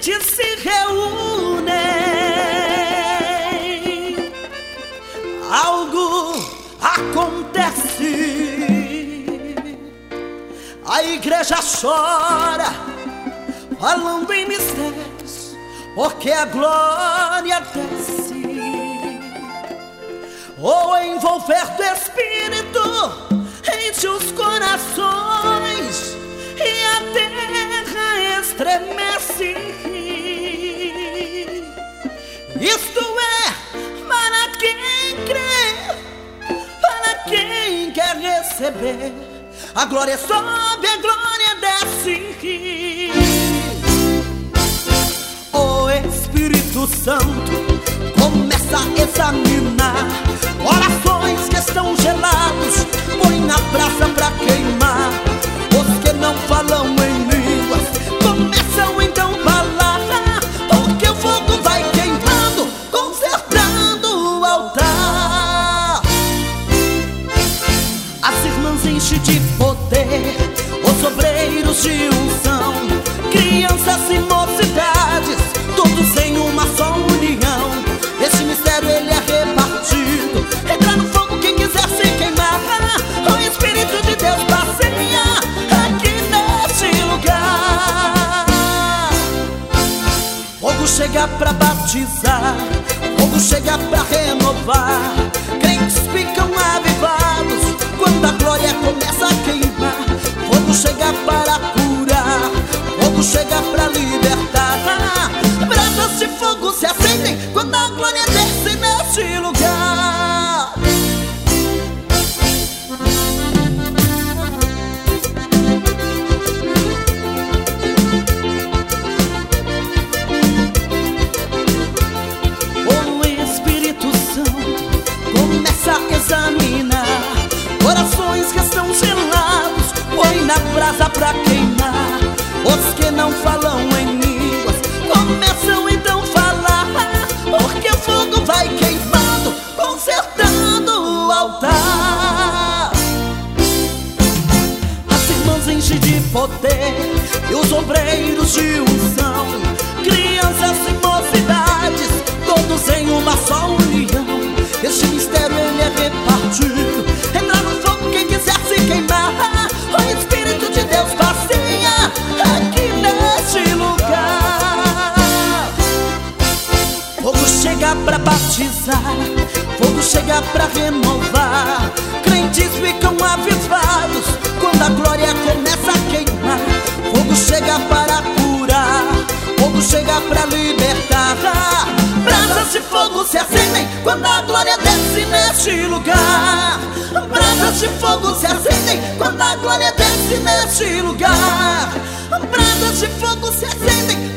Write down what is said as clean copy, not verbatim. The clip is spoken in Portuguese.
crentes se reúnem, algo acontece. A igreja chora, falando em mistérios, porque a glória desce. O envolver do Espírito enche os corações e a terra estremece. Isto é para quem crê, para quem quer receber. A glória sobe, a glória desce. O Espírito Santo começa a examinar corações que estão gelados, põe na brasa pra queimar. Os que não falam em línguas começam então a falar, porque o fogo vai queimando, consertando o altar. As irmãs enchem de poder, os obreiros de unção, crianças e mocidades, todos em uma só união. Esse mistério ele é repartido, entra no fogo quem quiser se queimar. O Espírito de Deus passeia aqui neste lugar. Fogo chega pra batizar, fogo chega pra renovar. Crentes ficam avivados quando a glória começa a queimar. Fogo chega para curar, fogo chega pra libertar. Brasas de fogo se acendem quando a glória desce neste lugar. O Espírito Santo começa a examinar corações que estão gelados, põe na brasa pra queimar. Os que não falam em línguas começam então a falar, porque o fogo vai queimando, consertando o altar. As irmãs enchem de poder e os obreiros de unção, crianças e mocidades, todos em uma só união. Este mistério ele é repartido, entra no fogo quem quiser se queimar. O Espírito de Deus passeia aqui neste lugar. Fogo chega pra batizar, fogo chega pra renovar. Crentes ficam avivados quando a glória começa a queimar. Fogo chega para curar, fogo chega pra libertar. Brasas de fogo se acendem quando a glória desce neste lugar. Brasas de fogo se acendem quando a glória desce neste lugar. Brasas de fogo se acendem